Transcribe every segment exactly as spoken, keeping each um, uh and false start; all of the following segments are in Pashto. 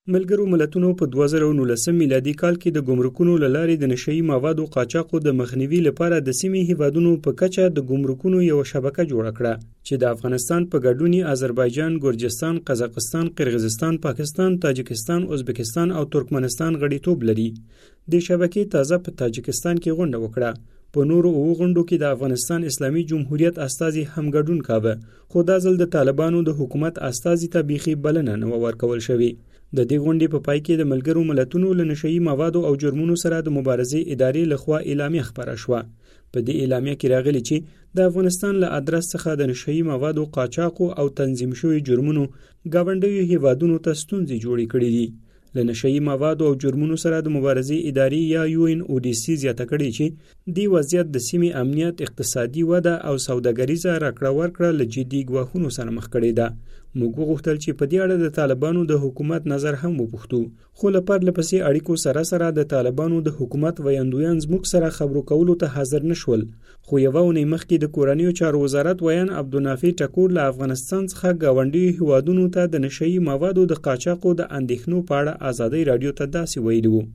ملګرو ملتونو په دوه زره نولسم میلادي کال کې د ګمرکونو له لارې د نشهیي موادو قاچاقو د مخنیوي لپاره د سیمې هیوادونو په کچه د ګمرکونو یو شبکه جوړه کړه چې د افغانستان په ګډون آذربایجان، ګرجستان، قزاقستان، قرغیزستان، پاکستان، تاجکستان، ازبکستان او ترکمنستان غړیتوب لري. د شبکې تازه په تاجکستان کې غونډه وکړه. په نورو اوو غونډو کې د افغانستان اسلامي جمهوریت استازي هم ګډون کاوه، خو دا ځل د طالبانو د حکومت استازي ته بیخي بلنه نه ورکول شوې. د دې غونډې په پای کې د ملګرو ملتونو له نشهیي موادو او جرمونو سره د مبارزې ادارې لخوا اعلامیه خپره شوه. په دې اعلامیه کې راغلي چې د افغانستان له ادرس څخه د نشهیي موادو قاچاقو او تنظیم شوي جرمونو ګاونډیو هیوادونو ته ستونزې جوړې کړې دي. له نشهیي موادو او جرمونو سره د مبارزې ادارې یا یو ان او ډي سي زیاته کړې چې دې وضعیت د سیمې امنیت، اقتصادي وده او سوداګریزه راکړه ورکړه له جدي ګواښونو سره مخ کړې ده. موږ وغوښتل چې په دې اړه د طالبانو د حکومت نظر هم وپوښتو، خو له پرله پسې اړیکو سره سره د طالبانو د حکومت ویاندویان زموږ سره خبرو کولو ته حاضر نشول. خو یوه اونۍ مخکې د کورنیو چارو وزارت ویان عبدالنافع ټکور له افغانستان څخه ګاونډیو هیوادونو ته د نشهیي موادو د قاچاقو د اندېښنو په اړه ازادۍ راډیو ته داسې ویلي وو: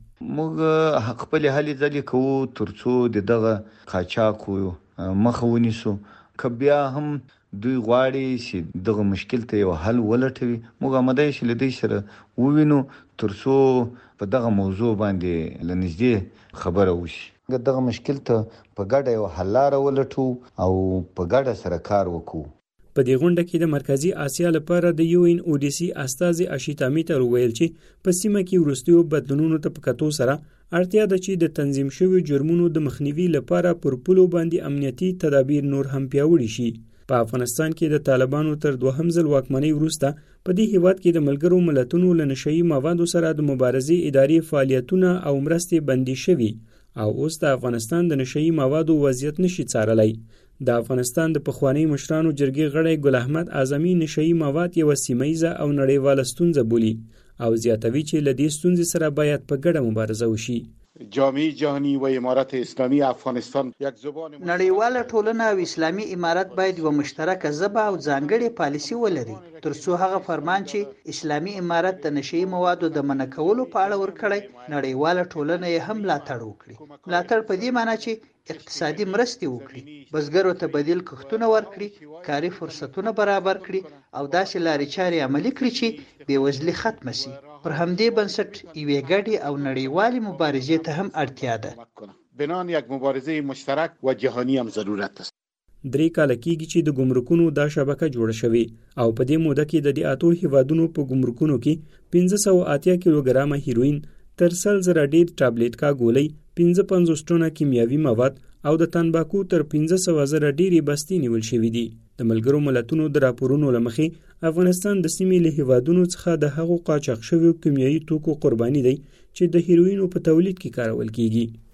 موږ خپلې هلې ځلې کوو تر څو د دغه قاچاقو مخه ونیسو. که بیا هم دوی غواړي چې دغه مشکل ته یو حل ولټوي، موږ آماده یو چې له دوی سره ووینو تر څو په دغه موضوع باندې له نږدې خبره وشي. دغه مشکل ته په ګډه یو حل لاره ولټو او په ګډه سره کار وکړو. په دې غونډه کې د مرکزی آسیا لپاره د یو ان او ډي سي استازي اشیتا میتر ویل چې په سیمه کې وروستیو بدلونونو ته په کتو سره اړتیا ده چې د تنظیم شوي جرمونو د مخنیوي لپاره پر پولو باندې امنیتي تدابیر نور هم پیاوړي شي. په افغانستان کې د طالبانو تر دوهم ځل واکمنۍ وروسته په دې هیواد کې د ملګرو ملتونو له نشهیي موادو سره د مبارزې ادارې فعالیتونه او مرستې بندي شوي او اوس د افغانستان د نشهیي موادو وضعیت نشي څارلی. د افغانستان د پخوانی مشرانو جرګې غړی ګل احمد اعظمي نشهیي مواد یوه سیمهیزه او نړیواله ستونزه بولي او زیاتوي چې له دې ستونزې سره باید په ګډه مبارزه وشي. جامعه جهانی و امارت اسلامی افغانستان یک زبان نړیواله ټولنه او اسلامي امارت باید یو مشترکه ژبه او ځانګړې پالیسي ولري ترڅو هغه فرمان چې اسلامي امارت د نشهیي موادو د منع کولو په اړه ورکړی نړیواله ټولنه یې هم ملاتړ وکړي. ملاتړ په دې معنی چې اقتصادي مرستې وکړي، بزګرو ته بدیل کښتونه ورکړي، کاري فرصتونه برابر کړي او داسې لارې چارې عملي کړي چې بېوزلي ختمه شي. پر همدې بنسټ یوې ګډې او نړیوالې مبارزې ته هم اړتیا ده. بنان یک مبارزه مشترک و جهانی هم ضرورت است. درې کاله کېږي چې د ګمرکونو دا شبکه جوړه شوې او په دې موده کې د دې اتو هیوادونو په ګمرکونو کې پنځه سوه اتیا کیلوګرامه هیروین، تر سل زره ډېر ټابلیټ کا ګولۍ، پنځه پنځوس ټنه کیمیاوي مواد او د تنباکو تر پنځه سوه زره ډېرې بستې نیول شوي دي. د ملګرو ملتونو د راپورونو له مخې افغانستان د سیمې له هیوادونو څخه د هغو قاچاق شویو کیمیاوي توکو قرباني دی چې د هیروینو په تولید کې کارول کیږي.